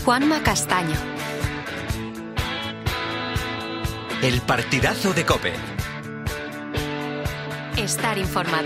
Juanma Castaño. El partidazo de COPE. Estar informado.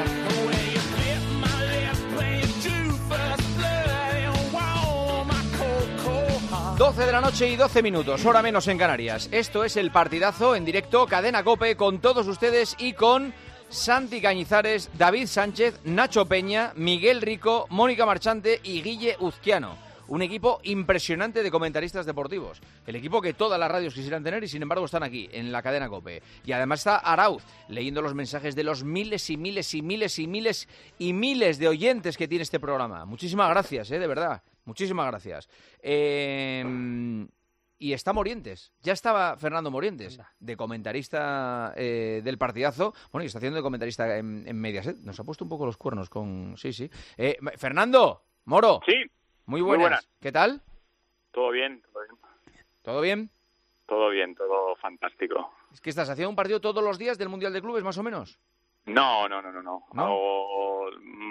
12 de la noche y 12 minutos, hora menos en Canarias. Esto es el partidazo en directo, Cadena COPE, con todos ustedes y con Santi Cañizares, David Sánchez, Nacho Peña, Miguel Rico, Mónica Marchante y Guille Uzquiano. Un equipo impresionante de comentaristas deportivos. El equipo que todas las radios quisieran tener y sin embargo están aquí, en la Cadena COPE. Y además está Arauz, leyendo los mensajes de los miles y miles y miles y miles y miles de oyentes que tiene este programa. Muchísimas gracias, de verdad. Muchísimas gracias. Y está Morientes. Ya estaba Fernando Morientes, de comentarista del partidazo. Bueno, y está haciendo de comentarista en Mediaset. Nos ha puesto un poco los cuernos con... Sí. Fernando, Moro. Sí. Muy buenas. ¿Qué tal? Todo bien. ¿Todo bien? Todo bien, todo fantástico. ¿Es que estás haciendo un partido todos los días del Mundial de Clubes, más o menos? No. ¿No?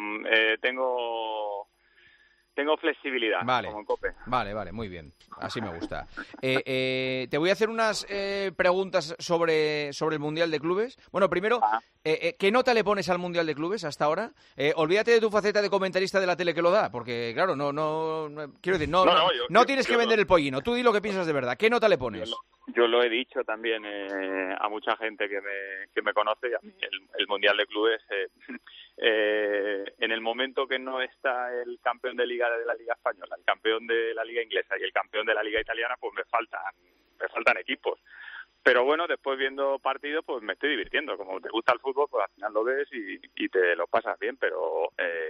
Tengo flexibilidad, vale. Como en COPE. Vale, muy bien. Así me gusta. Te voy a hacer unas preguntas sobre el Mundial de Clubes. Bueno, primero, ¿qué nota le pones al Mundial de Clubes hasta ahora? Olvídate de tu faceta de comentarista de la tele que lo da, porque, claro, quiero decir, no tienes que vender el pollino. Tú di lo que piensas de verdad. ¿Qué nota le pones? Yo lo he dicho también a mucha gente que me conoce. Y a mí el Mundial de Clubes, en el momento que no está el campeón de Liga de la Liga Española, el campeón de la Liga Inglesa y el campeón de la Liga Italiana, pues me faltan equipos. Pero bueno, después viendo partidos, pues me estoy divirtiendo. Como te gusta el fútbol, pues al final lo ves y te lo pasas bien, pero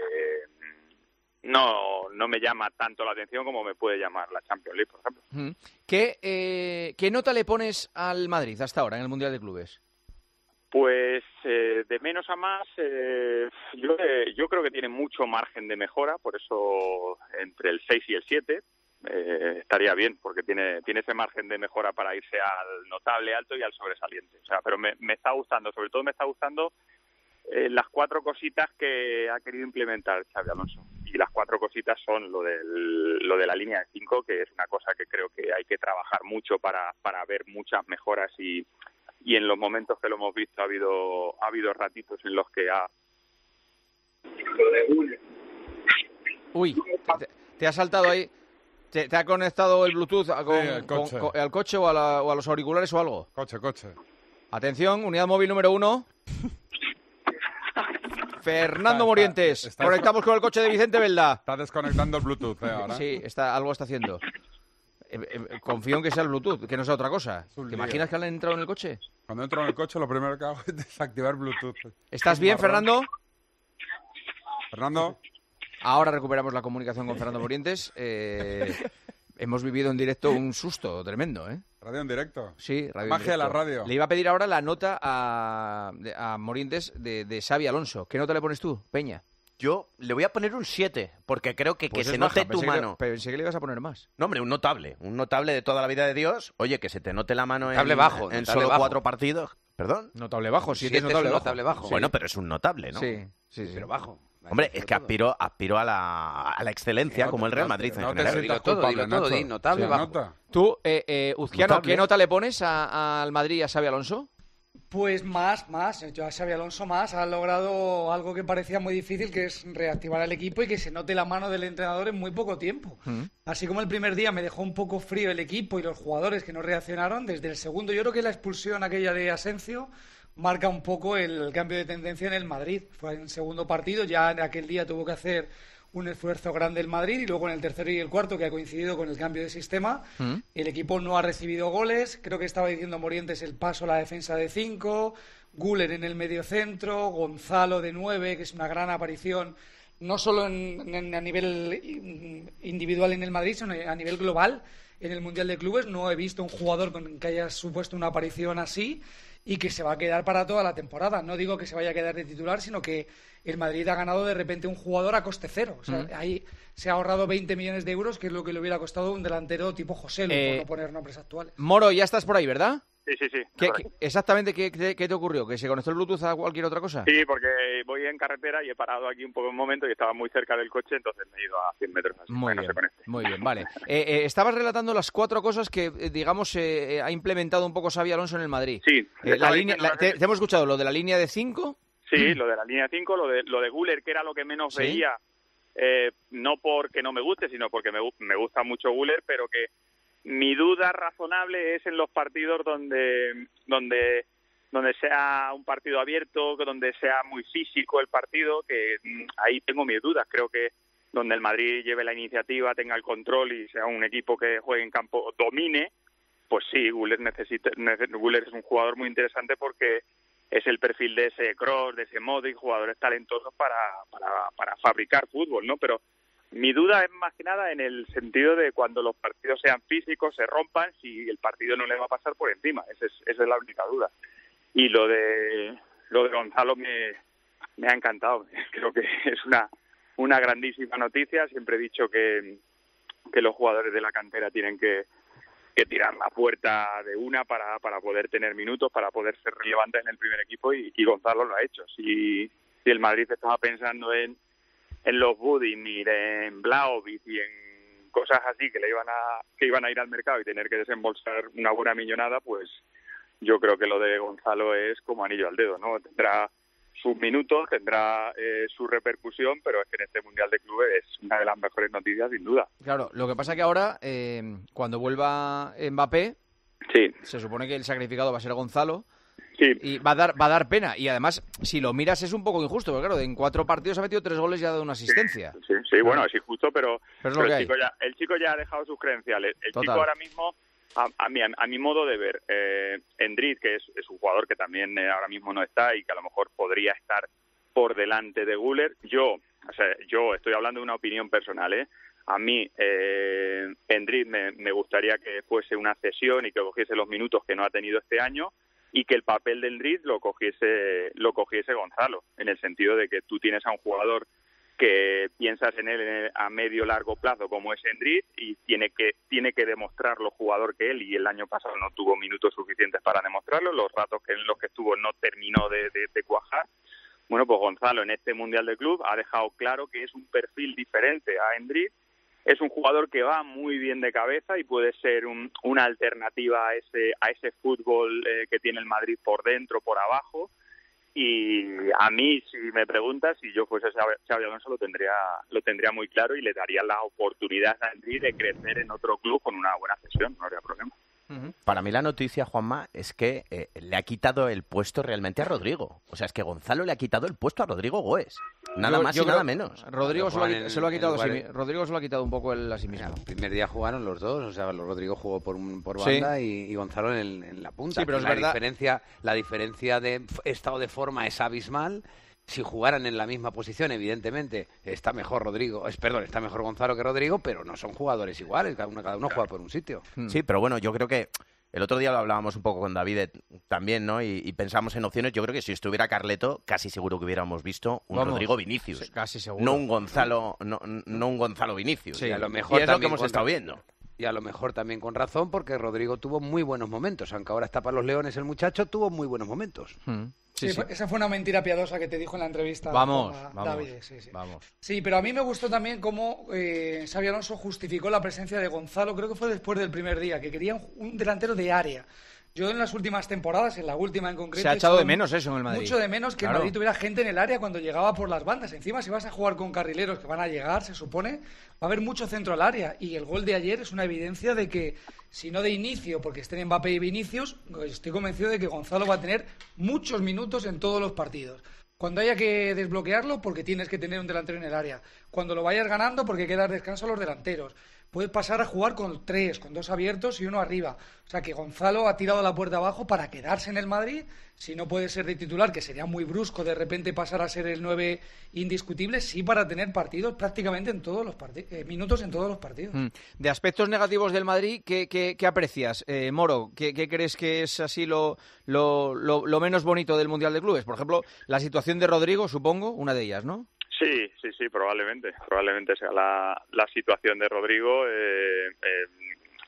no me llama tanto la atención como me puede llamar la Champions League, por ejemplo. ¿Qué nota le pones al Madrid hasta ahora en el Mundial de Clubes? Pues de menos a más, yo creo que tiene mucho margen de mejora, por eso entre el 6 y el 7 estaría bien, porque tiene ese margen de mejora para irse al notable alto y al sobresaliente. O sea, pero me está gustando, sobre todo me está gustando las 4 cositas que ha querido implementar Xabi Alonso. Y las 4 cositas son lo de la línea de 5, que es una cosa que creo que hay que trabajar mucho para ver muchas mejoras y en los momentos que lo hemos visto ha habido ratitos en los que ha... Uy, te ha saltado ahí. ¿Te ha conectado el Bluetooth al coche o a los auriculares o algo? Coche. Atención, unidad móvil número 1. Fernando Morientes. Conectamos con el coche de Vicente Belda. Está desconectando el Bluetooth ahora. Sí, algo está haciendo. Confío en que sea el Bluetooth, que no sea otra cosa. ¿Te imaginas que han entrado en el coche? Cuando entro en el coche, lo primero que hago es desactivar Bluetooth. ¿Estás bien, Fernando? ¿Fernando? Ahora recuperamos la comunicación con Fernando Morientes. Hemos vivido en directo un susto tremendo, ¿eh? ¿Radio en directo? Sí, radio Magia en directo. de la radio. Le iba a pedir ahora la nota a Morientes de Xabi Alonso. ¿Qué nota le pones tú, Peña? Yo le voy a poner un 7, porque creo que Pues se note tu mano. Pensé que le ibas a poner más. No, hombre, un notable de toda la vida de Dios. Oye, que se te note la mano en solo bajo. 4 partidos. ¿Perdón? Notable bajo, 7 es notable bajo. Sí. Bueno, pero es un notable, ¿no? Sí. Pero bajo. Hombre, es que aspiro a la excelencia, como el Real Madrid en general. Dilo todo, di notable bajo. Tú, Uzquiano, ¿qué nota le pones al Madrid y a Xabi Alonso? Pues más. Yo a Xabi Alonso ha logrado algo que parecía muy difícil, que es reactivar el equipo y que se note la mano del entrenador en muy poco tiempo. Así como el primer día me dejó un poco frío el equipo y los jugadores que no reaccionaron, desde el segundo yo creo que la expulsión aquella de Asensio marca un poco el cambio de tendencia en el Madrid. Fue en el segundo partido, ya en aquel día tuvo que hacer un esfuerzo grande el Madrid y luego en el tercero y el cuarto, que ha coincidido con el cambio de sistema, el equipo no ha recibido goles. Creo que estaba diciendo Morientes el paso a la defensa de 5, Güler en el mediocentro, Gonzalo de 9, que es una gran aparición no solo a nivel individual en el Madrid, sino a nivel global en el Mundial de Clubes. No he visto un jugador que haya supuesto una aparición así y que se va a quedar para toda la temporada. No digo que se vaya a quedar de titular, sino que el Madrid ha ganado de repente un jugador a coste cero. O sea, ahí se ha ahorrado 20 millones de euros, que es lo que le hubiera costado un delantero tipo José Lu, por no poner nombres actuales. Moro, ya estás por ahí, ¿verdad? Sí. Exactamente, ¿qué te ocurrió? ¿Que se conectó el Bluetooth a cualquier otra cosa? Sí, porque voy en carretera y he parado aquí un poco un momento y estaba muy cerca del coche, entonces me he ido a 100 metros. Así muy bien, vale. Estabas relatando las 4 cosas que, digamos, ha implementado un poco Xabi Alonso en el Madrid. Sí. ¿Te hemos escuchado lo de la línea de 5? Sí, lo de la línea 5, lo de Güler, que era lo que menos veía, no porque no me guste, sino porque me gusta mucho Güler, pero que mi duda razonable es en los partidos donde sea un partido abierto, donde sea muy físico el partido, que ahí tengo mis dudas. Creo que donde el Madrid lleve la iniciativa, tenga el control y sea un equipo que juegue en campo, domine, pues sí, Güler es un jugador muy interesante porque es el perfil de ese Kroos, de ese Modric, jugadores talentosos para fabricar fútbol, ¿no? Pero mi duda es más que nada en el sentido de cuando los partidos sean físicos, se rompan, si el partido no le va a pasar por encima. Esa es la única duda. Y lo de Gonzalo me ha encantado. Creo que es una grandísima noticia. Siempre he dicho que los jugadores de la cantera tienen que tirar la puerta de una para poder tener minutos, para poder ser relevantes en el primer equipo, y Gonzalo lo ha hecho. Si el Madrid estaba pensando en los Budimir, en Vlahovic y en cosas así que iban a ir al mercado y tener que desembolsar una buena millonada, pues yo creo que lo de Gonzalo es como anillo al dedo, ¿no? Tendrá sus minutos, tendrá su repercusión, pero es que en este Mundial de Clubes es una de las mejores noticias, sin duda. Claro, lo que pasa que ahora, cuando vuelva Mbappé, se supone que el sacrificado va a ser Gonzalo. Sí. Y va a dar pena. Y además, si lo miras, es un poco injusto, porque claro, en 4 partidos ha metido 3 goles y ha dado una asistencia. Sí, bueno, es injusto, pero el chico ya ha dejado sus credenciales. El Total. chico ahora mismo, a mi modo de ver, Endrick, que es un jugador que también ahora mismo no está y que a lo mejor podría estar por delante de Güler. Yo estoy hablando de una opinión personal, A mí, Endrick me gustaría que fuese una cesión y que cogiese los minutos que no ha tenido este año, y que el papel del Endrick lo cogiese Gonzalo, en el sentido de que tú tienes a un jugador que piensas en él a medio largo plazo como es Endrick, y tiene que demostrarlo jugador que él, y el año pasado no tuvo minutos suficientes para demostrarlo, los ratos en los que estuvo no terminó de cuajar. Bueno, pues Gonzalo en este Mundial de Club ha dejado claro que es un perfil diferente a Endrick. Es un jugador que va muy bien de cabeza y puede ser una alternativa a ese fútbol que tiene el Madrid por dentro, por abajo. Y a mí, si me preguntas, si yo fuese Xabi Alonso, lo tendría muy claro y le daría la oportunidad a Endrick de crecer en otro club con una buena cesión, no habría problema. Para mí la noticia, Juanma, es que le ha quitado el puesto realmente a Rodrigo. O sea, es que Gonzalo le ha quitado el puesto a Rodrigo Goes. Nada más y nada menos. Rodrigo se lo ha quitado Rodrigo se lo ha quitado un poco él a sí mismo. El primer día jugaron los dos, o sea, Rodrigo jugó por banda y Gonzalo en la punta. Sí, pero es verdad. La diferencia de estado de forma es abismal. Si jugaran en la misma posición, evidentemente, está mejor Gonzalo que Rodrigo, pero no son jugadores iguales, cada uno juega por un sitio. Sí, pero bueno, yo creo que el otro día lo hablábamos un poco con David también, ¿no? Y pensamos en opciones. Yo creo que si estuviera Carleto, casi seguro que hubiéramos visto un Rodrigo Vinicius. Sí, casi seguro. No un Gonzalo Vinicius. Sí, a lo mejor y es lo que hemos estado viendo. Y a lo mejor también con razón, porque Rodrigo tuvo muy buenos momentos. Aunque ahora está para los Leones el muchacho, tuvo muy buenos momentos. Sí. Esa fue una mentira piadosa que te dijo en la entrevista. Vamos. David. Sí, pero a mí me gustó también cómo Xabi Alonso justificó la presencia de Gonzalo. Creo que fue después del primer día, que quería un delantero de área. Yo en las últimas temporadas, en la última en concreto... Se ha echado de menos eso en el Madrid. Mucho de menos que el Madrid tuviera gente en el área cuando llegaba por las bandas. Encima, si vas a jugar con carrileros que van a llegar, se supone, va a haber mucho centro al área. Y el gol de ayer es una evidencia de que, si no de inicio, porque estén Mbappé y Vinicius, estoy convencido de que Gonzalo va a tener muchos minutos en todos los partidos. Cuando haya que desbloquearlo, porque tienes que tener un delantero en el área. Cuando lo vayas ganando, porque hay que dar descanso a los delanteros. Puedes pasar a jugar con 3, con 2 abiertos y 1 arriba. O sea que Gonzalo ha tirado la puerta abajo para quedarse en el Madrid. Si no puede ser de titular, que sería muy brusco de repente pasar a ser el 9 indiscutible, sí para tener partidos prácticamente en todos los minutos en todos los partidos. De aspectos negativos del Madrid, ¿qué aprecias, Moro? ¿Qué crees que es así lo menos bonito del Mundial de Clubes? Por ejemplo, la situación de Rodrigo, supongo, una de ellas, ¿no? Sí, probablemente sea la situación de Rodrigo.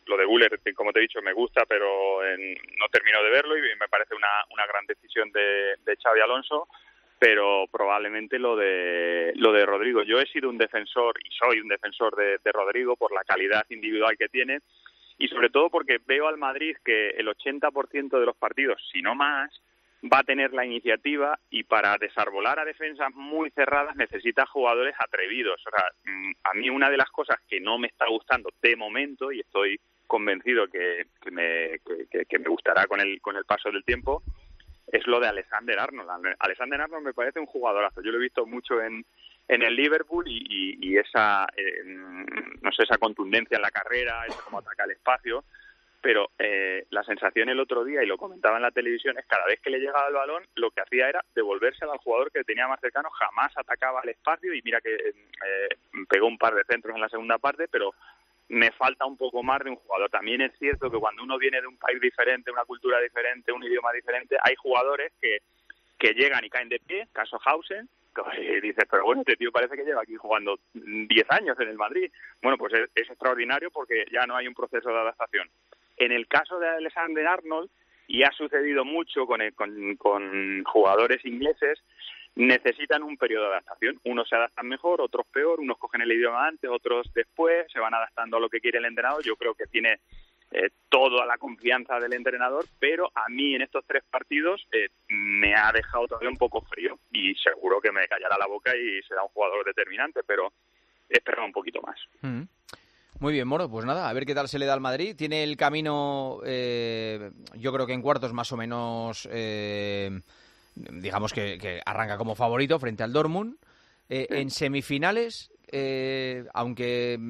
Lo de Güler, como te he dicho, me gusta, pero no termino de verlo y me parece una gran decisión de Xabi Alonso. Pero probablemente lo de Rodrigo. Yo he sido un defensor y soy un defensor de Rodrigo por la calidad individual que tiene y sobre todo porque veo al Madrid que el 80% de los partidos, si no más, va a tener la iniciativa y para desarbolar a defensas muy cerradas necesita jugadores atrevidos. O sea, a mí una de las cosas que no me está gustando de momento, y estoy convencido que me gustará con el paso del tiempo, es lo de Alexander Arnold. Alexander Arnold me parece un jugadorazo. Yo lo he visto mucho en el Liverpool y esa, no sé, esa contundencia en la carrera, esa cómo ataca el espacio. Pero la sensación el otro día, y lo comentaba en la televisión, es cada vez que le llegaba el balón, lo que hacía era devolvérselo al jugador que tenía más cercano, jamás atacaba al espacio y mira que pegó un par de centros en la segunda parte, pero me falta un poco más de un jugador. También es cierto que cuando uno viene de un país diferente, una cultura diferente, un idioma diferente, hay jugadores que llegan y caen de pie, caso Hausen, que dices, pero bueno, este tío parece que lleva aquí jugando 10 años en el Madrid. Bueno, pues es extraordinario porque ya no hay un proceso de adaptación. En el caso de Alexander Arnold, y ha sucedido mucho con jugadores ingleses, necesitan un periodo de adaptación. Unos se adaptan mejor, otros peor, unos cogen el idioma antes, otros después, se van adaptando a lo que quiere el entrenador. Yo creo que tiene toda la confianza del entrenador, pero a mí en estos 3 partidos me ha dejado todavía un poco frío y seguro que me callará la boca y será un jugador determinante, pero espero un poquito más. Muy bien, Moro, pues nada, a ver qué tal se le da al Madrid. Tiene el camino, yo creo que en cuartos más o menos, digamos que arranca como favorito frente al Dortmund. En semifinales, aunque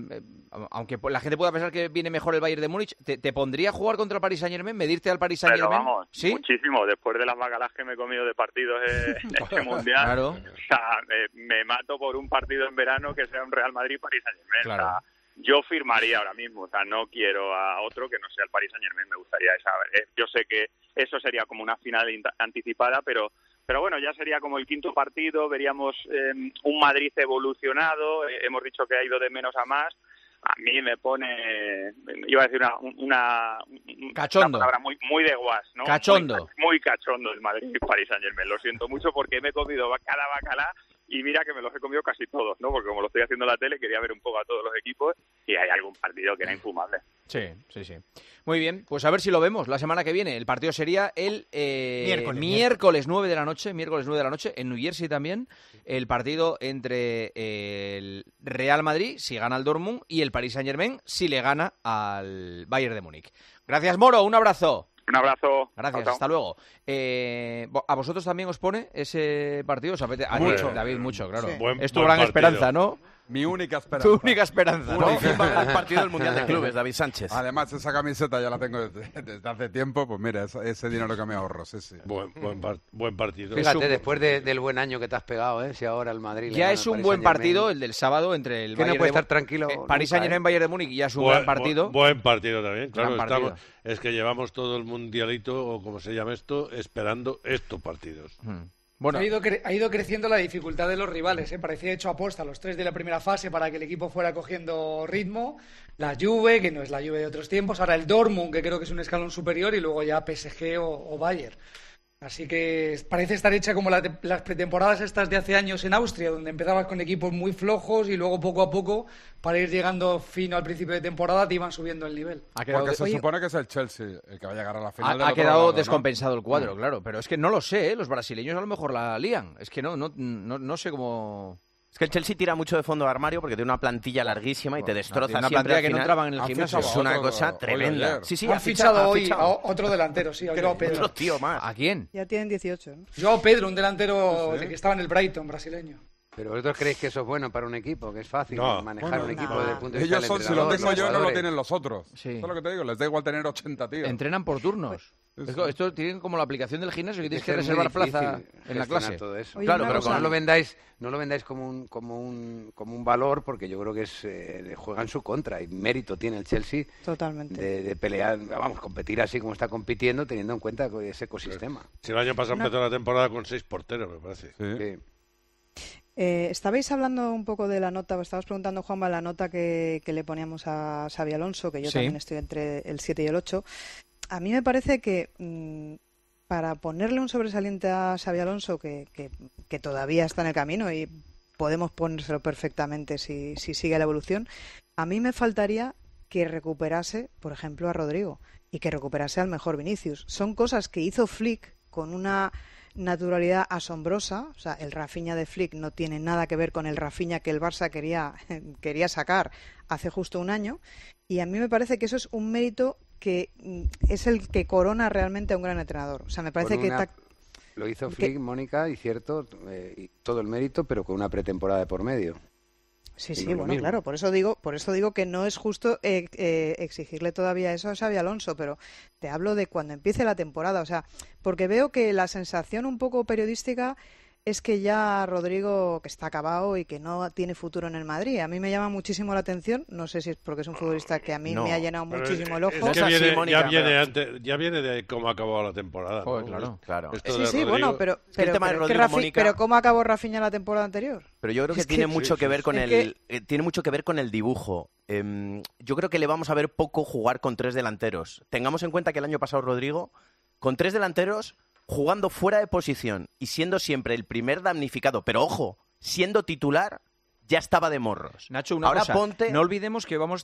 la gente pueda pensar que viene mejor el Bayern de Múnich, ¿te pondría a jugar contra el Paris Saint-Germain? ¿Medirte al Paris Saint-Germain? Pero vamos, ¿sí? Muchísimo. Después de las bacalas que me he comido de partidos este Mundial, claro. O sea, me mato por un partido en verano que sea un Real Madrid-Paris Saint-Germain. Claro. O sea, yo firmaría ahora mismo, o sea, no quiero a otro que no sea el Paris Saint-Germain, me gustaría esa. Yo sé que eso sería como una final anticipada, pero bueno, ya sería como el 5º partido, veríamos un Madrid evolucionado, hemos dicho que ha ido de menos a más. A mí me pone, iba a decir una palabra muy de guas, ¿no? Cachondo. Muy cachondo el Madrid-Paris Saint-Germain, lo siento mucho porque me he comido cada bacalá. Y mira que me los he comido casi todos, ¿no? Porque como lo estoy haciendo en la tele, quería ver un poco a todos los equipos y hay algún partido que era infumable. Sí. Muy bien, pues a ver si lo vemos la semana que viene. El partido sería el miércoles 9 de la noche, en New Jersey también, el partido entre el Real Madrid, si gana el Dortmund, y el Paris Saint-Germain, si le gana al Bayern de Múnich. Gracias, Moro, un abrazo. Un abrazo. Gracias, chao. Hasta luego. ¿A vosotros también os pone ese partido? Mucho. David, mucho, claro. Sí. Es tu gran esperanza, ¿no? Mi única esperanza. Tu única esperanza, ¿no? Un partido del Mundial de Clubes, David Sánchez. Además, esa camiseta ya la tengo desde hace tiempo, pues mira, ese dinero que me ahorro, sí. Buen partido. Fíjate, después del buen año que te has pegado, si ahora el Madrid... Ya es un buen partido el del sábado entre el Bayern no puede estar tranquilo. París Saint-Germain, Bayern de Múnich, ya es un gran partido. Buen partido también, claro. Partido. Es que llevamos todo el mundialito, o como se llama esto, esperando estos partidos. Bueno. Ha ido creciendo la dificultad de los rivales, parecía hecho aposta los 3 de la primera fase para que el equipo fuera cogiendo ritmo. La Juve, que no es la Juve de otros tiempos, ahora el Dortmund, que creo que es un escalón superior, y luego ya PSG o Bayern. Así que parece estar hecha como las pretemporadas estas de hace años en Austria, donde empezabas con equipos muy flojos y luego poco a poco, para ir llegando fino al principio de temporada, te iban subiendo el nivel. Porque se supone que es el Chelsea el que va a llegar a la final. Ha quedado descompensado el cuadro, claro. Pero es que no lo sé, los brasileños a lo mejor la lían. Es que no sé cómo... Es que el Chelsea tira mucho de fondo de armario porque tiene una plantilla larguísima y te destroza una siempre plantilla al que no final. entraban en el gimnasio. Es una cosa tremenda. Sí, han fichado hoy a otro delantero, sí, a Joao Pedro. Otro tío más. ¿A quién? Ya tienen 18, ¿no? Joao Pedro, un delantero que estaba en el Brighton brasileño. ¿Pero vosotros creéis que eso es bueno para un equipo? ¿Que es fácil manejar un equipo desde el punto de vista Ellos del si lo entrenador? tengo yo, no lo tienen los otros. Sí. Eso es lo que te digo, les da igual tener 80 tíos. Entrenan por turnos. Esto tienen como la aplicación del gimnasio, que tienes que reservar plaza en la clase. Todo eso. Oye, claro, pero no lo vendáis como un valor, porque yo creo que juega en su contra, y mérito tiene el Chelsea totalmente de pelear, competir así como está compitiendo, teniendo en cuenta ese ecosistema. Si el año pasado empezó la temporada con 6 porteros, me parece. Sí. Estabais hablando un poco de la nota, estabas preguntando, Juanma, la nota que le poníamos a Xabi Alonso, que yo también estoy entre el 7 y el 8. A mí me parece que para ponerle un sobresaliente a Xabi Alonso, que todavía está en el camino y podemos ponérselo perfectamente si sigue la evolución, a mí me faltaría que recuperase, por ejemplo, a Rodrigo y que recuperase al mejor Vinicius. Son cosas que hizo Flick con una naturalidad asombrosa. O sea, el Rafinha de Flick no tiene nada que ver con el Rafinha que el Barça quería sacar hace justo un año, y a mí me parece que eso es un mérito que es el que corona realmente a un gran entrenador. O sea, me parece lo hizo Flick, Mónica, y cierto, y todo el mérito, pero con una pretemporada de por medio. Sí, bueno, claro, por eso digo que no es justo exigirle todavía eso a Xabi Alonso, pero te hablo de cuando empiece la temporada, o sea, porque veo que la sensación un poco periodística es que ya Rodrigo, que está acabado y que no tiene futuro en el Madrid. A mí me llama muchísimo la atención, no sé si es porque es un futbolista que a mí me ha llenado muchísimo el ojo. Es que ya viene de cómo ha acabado la temporada. Joder, ¿no? Claro. Sí, bueno, pero ¿cómo acabó Rafinha la temporada anterior? Pero yo creo que tiene mucho que ver con tiene mucho que ver con el dibujo. Yo creo que le vamos a ver poco jugar con 3 delanteros. Tengamos en cuenta que el año pasado Rodrigo, con 3 delanteros, jugando fuera de posición y siendo siempre el primer damnificado, pero ojo, siendo titular, ya estaba de morros. Nacho, una cosa, no olvidemos que vamos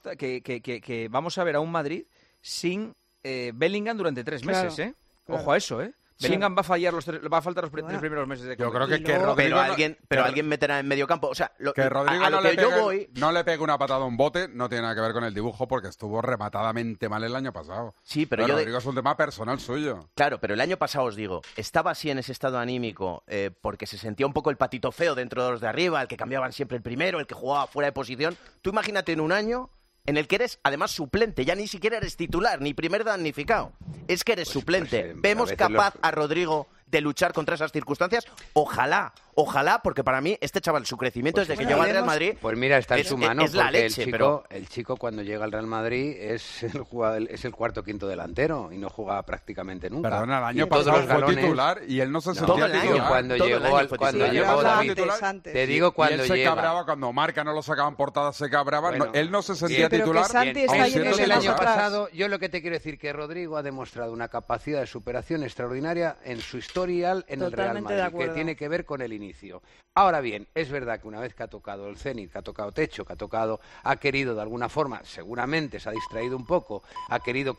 a ver a un Madrid sin Bellingham durante 3 meses, ¿eh? Claro. Ojo a eso, ¿eh? Sí. Bellingham va a faltar los 3 primeros meses de campaña. Yo creo que Rodrigo pero alguien meterá en medio campo. O sea, que Rodrigo no le pegue una patada a un bote no tiene nada que ver con el dibujo, porque estuvo rematadamente mal el año pasado. Sí, pero Rodrigo es un tema personal suyo. Claro, pero el año pasado, os digo, estaba así en ese estado anímico porque se sentía un poco el patito feo dentro de los de arriba, el que cambiaban siempre el primero, el que jugaba fuera de posición. Tú imagínate en un año en el que eres, además, suplente. Ya ni siquiera eres titular, ni primer damnificado. Es que eres suplente. ¿Vemos capaz a Rodrigo de luchar contra esas circunstancias? Ojalá, porque para mí este chaval, su crecimiento desde que llegó al Real Madrid... Pues mira, está en su mano, es la leche, el chico cuando llega al Real Madrid es el cuarto quinto delantero y no juega prácticamente nunca. Perdona, el año pasado fue titular y él no se sentía titular. Cuando llegó David, te digo cuando él se cabraba, cuando marca no lo sacaban portadas, se cabraba. Él no se sentía titular. El año pasado, yo lo que te quiero decir que Rodrigo ha demostrado una capacidad de superación extraordinaria en su historial en el Real Madrid, que tiene que ver con el inicio. Ahora bien, es verdad que una vez que ha tocado el cenit, que ha tocado techo, ha querido de alguna forma, seguramente se ha distraído un poco, ha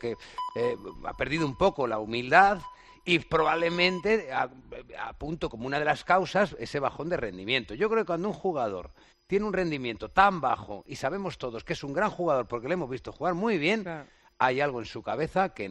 perdido un poco la humildad y probablemente apunto como una de las causas ese bajón de rendimiento. Yo creo que cuando un jugador tiene un rendimiento tan bajo y sabemos todos que es un gran jugador porque le hemos visto jugar muy bien, claro, hay algo en su cabeza que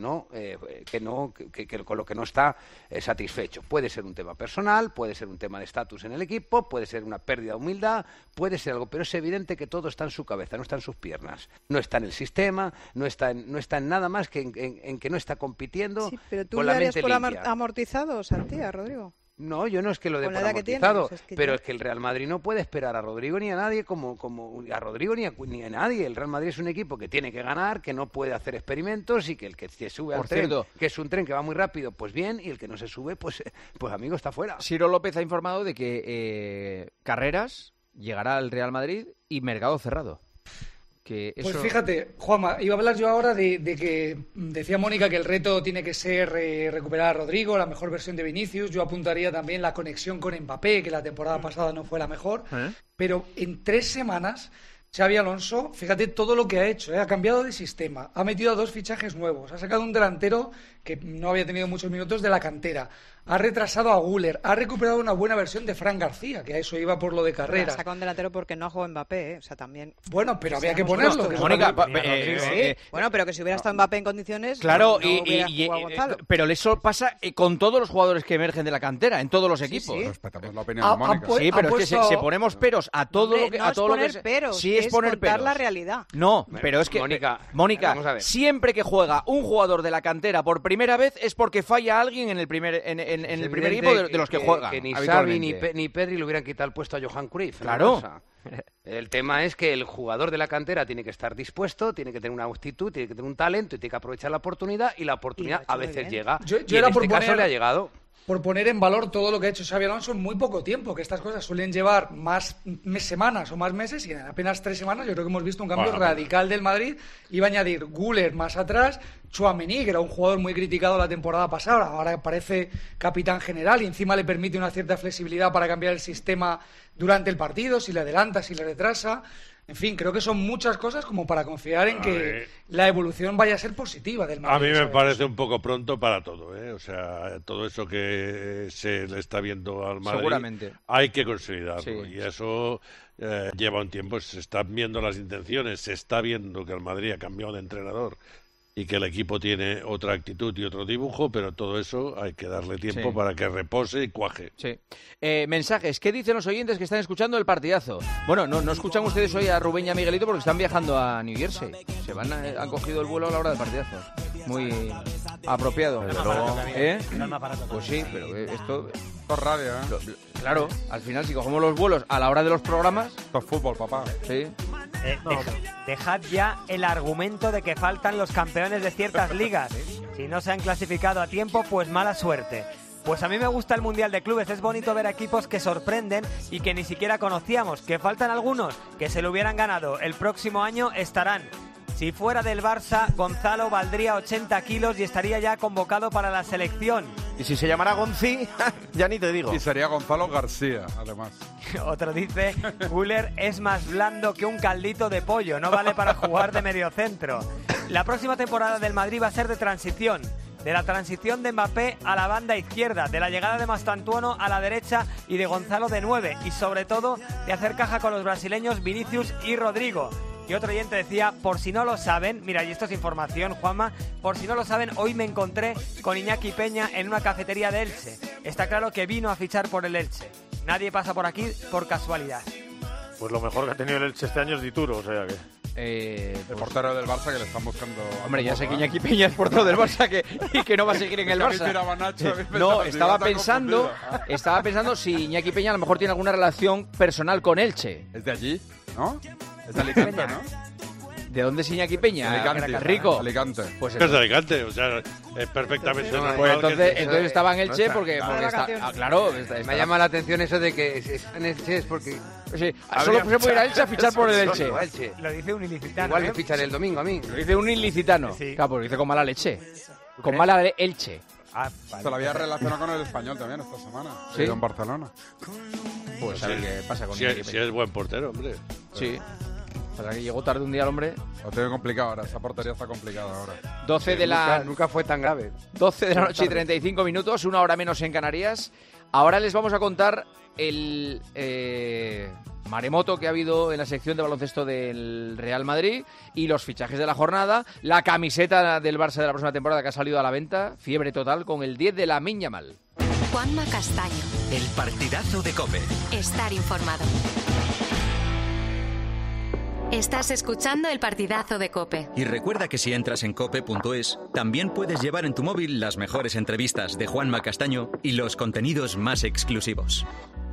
con lo que no está satisfecho. Puede ser un tema personal, puede ser un tema de estatus en el equipo, puede ser una pérdida de humildad, puede ser algo, pero es evidente que todo está en su cabeza, no está en sus piernas, no está en el sistema, no está en nada más que en que no está compitiendo. Sí, pero tú con le la mente harías por limpia. amortizado, Santi, a Rodrigo. No, yo no es que lo dé por amortizado, pero es que el Real Madrid no puede esperar a Rodrigo ni a nadie como a Rodrigo ni a nadie. El Real Madrid es un equipo que tiene que ganar, que no puede hacer experimentos y que el que se sube al tren, que es un tren que va muy rápido, pues bien, y el que no se sube, pues amigo, está fuera. Ciro López ha informado de que Carreras llegará al Real Madrid y mercado cerrado. Pues fíjate, Juanma, iba a hablar yo ahora de que decía Mónica que el reto tiene que ser recuperar a Rodrigo, la mejor versión de Vinicius. Yo apuntaría también la conexión con Mbappé, que la temporada pasada no fue la mejor. Pero en 3 semanas, Xabi Alonso, fíjate todo lo que ha hecho, ha cambiado de sistema, ha metido a 2 fichajes nuevos, ha sacado un delantero que no había tenido muchos minutos de la cantera, ha retrasado a Güler, ha recuperado una buena versión de Fran García, que a eso iba por lo de Carreras. Ha sacado un delantero porque no ha jugado Mbappé, o sea, también... Bueno, pero había que ponerlo. Mónica, bueno, pero que si hubiera estado Mbappé en condiciones... Claro, no pero eso pasa con todos los jugadores que emergen de la cantera, en todos los equipos. Sí. Respetamos la opinión de Mónica. Sí, pero es que si ponemos peros a todo lo que... No es poner peros, sí es poner contar peros. la realidad. No, pero es que... Mónica, siempre que juega un jugador de la cantera por primera vez es porque falla alguien en el primer equipo de los que juega. Que ni Xavi ni Pedri le hubieran quitado el puesto a Johan Cruyff. Claro. El tema es que el jugador de la cantera tiene que estar dispuesto, tiene que tener una actitud, tiene que tener un talento y tiene que aprovechar la oportunidad, y la oportunidad a veces llega. Yo y en este caso le ha llegado. por poner en valor todo lo que ha hecho Xabi Alonso en muy poco tiempo, que estas cosas suelen llevar más semanas o más meses, y en apenas 3 semanas yo creo que hemos visto un cambio radical del Madrid. Iba a añadir Güler más atrás, Tchouaméni, que era un jugador muy criticado la temporada pasada, ahora parece capitán general y encima le permite una cierta flexibilidad para cambiar el sistema durante el partido, si le adelanta, si le retrasa. En fin, creo que son muchas cosas como para confiar en que la evolución vaya a ser positiva del Madrid. A mí me parece un poco pronto para todo, ¿eh? O sea, todo eso que se le está viendo al Madrid, seguramente hay que consolidarlo. Sí. Y eso lleva un tiempo, se están viendo las intenciones, se está viendo que el Madrid ha cambiado de entrenador y que el equipo tiene otra actitud y otro dibujo, pero todo eso hay que darle tiempo para que repose y cuaje. Sí. Mensajes, ¿qué dicen los oyentes que están escuchando el partidazo? Bueno, no escuchan ustedes hoy a Rubén y a Miguelito porque están viajando a New Jersey. Han cogido el vuelo a la hora del partidazo. Muy apropiado. Pues sí, pero esto es radio, ¿eh? Claro, al final si cogemos los vuelos a la hora de los programas... Esto es fútbol, papá. Sí. Dejad ya el argumento de que faltan los campeones de ciertas ligas. Si no se han clasificado a tiempo, pues mala suerte. Pues a mí me gusta el Mundial de Clubes, es bonito ver equipos que sorprenden y que ni siquiera conocíamos. Que faltan algunos que se lo hubieran ganado. El próximo año estarán. Si fuera del Barça, Gonzalo valdría 80 kilos y estaría ya convocado para la selección. Y si se llamara Gonzi, ya ni te digo. Y sería Gonzalo García, además. Otro dice, Güler es más blando que un caldito de pollo, no vale para jugar de mediocentro. La próxima temporada del Madrid va a ser de transición. De la transición de Mbappé a la banda izquierda, de la llegada de Mastantuono a la derecha y de Gonzalo de 9. Y sobre todo, de hacer caja con los brasileños Vinicius y Rodrigo. Y otro oyente decía, por si no lo saben, mira, y esto es información, Juanma, por si no lo saben, hoy me encontré con Iñaki Peña en una cafetería de Elche. Está claro que vino a fichar por el Elche. Nadie pasa por aquí por casualidad. Pues lo mejor que ha tenido el Elche este año es Dituro, o sea que... el portero del Barça que le están buscando... Hombre, ya sé que Iñaki Peña es portero del Barça y que no va a seguir en el Barça. No, estaba pensando si Iñaki Peña a lo mejor tiene alguna relación personal con Elche. ¿Es de allí? ¿No? Es de Alicante, ¿no? ¿De dónde es Iñaki Peña? Alicante. Rico. Alicante. Pues es de Alicante, o sea, es perfectamente normal. Pues entonces estaba en Elche porque está... claro. Me llama la atención eso de que en Elche es porque... Sí, solo se puede ir a Elche a fichar por el Elche. Lo dice un ilicitano. Igual me fichan el domingo a mí. Lo dice un ilicitano. Sí. Claro, pues lo dice con mala leche. Con mala Elche. Se lo había relacionado con el Español también esta semana. Sí. En Barcelona. Pues a ver qué pasa con si es buen portero, hombre. Sí. Para que llegó tarde un día el hombre. Lo tengo complicado ahora, esa portería está complicada ahora. 12 de la... Nunca fue tan grave. 12 de la noche y 35 minutos, una hora menos en Canarias. Ahora les vamos a contar el maremoto que ha habido en la sección de baloncesto del Real Madrid y los fichajes de la jornada, la camiseta del Barça de la próxima temporada que ha salido a la venta, fiebre total con el 10 de Lamine Yamal. Juanma Castaño. El partidazo de COPE. Estar informado. Estás escuchando el partidazo de COPE. Y recuerda que si entras en cope.es, también puedes llevar en tu móvil las mejores entrevistas de Juanma Castaño y los contenidos más exclusivos.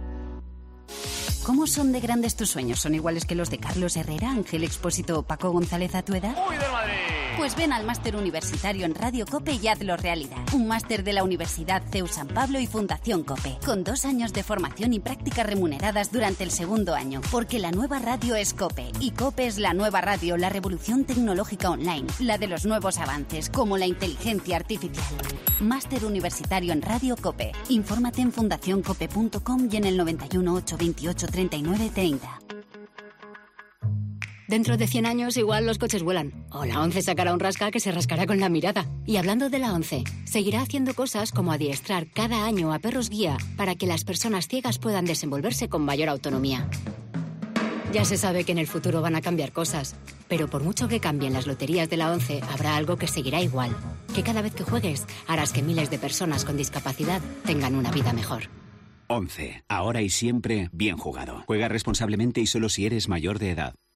¿Cómo son de grandes tus sueños? ¿Son iguales que los de Carlos Herrera, Ángel Expósito o Paco González a tu edad? ¡Uy, del Madrid! Pues ven al máster universitario en Radio COPE y hazlo realidad. Un máster de la Universidad CEU San Pablo y Fundación COPE, con 2 años de formación y prácticas remuneradas durante el segundo año. Porque la nueva radio es COPE, y COPE es la nueva radio, la revolución tecnológica online, la de los nuevos avances, como la inteligencia artificial. Máster universitario en Radio COPE. Infórmate en fundacioncope.com y en el 91 828 39 30. Dentro de 100 años igual los coches vuelan. O la ONCE sacará un rasca que se rascará con la mirada. Y hablando de la ONCE, seguirá haciendo cosas como adiestrar cada año a perros guía para que las personas ciegas puedan desenvolverse con mayor autonomía. Ya se sabe que en el futuro van a cambiar cosas, pero por mucho que cambien las loterías de la ONCE, habrá algo que seguirá igual. Que cada vez que juegues, harás que miles de personas con discapacidad tengan una vida mejor. 11. Ahora y siempre, bien jugado. Juega responsablemente y solo si eres mayor de edad.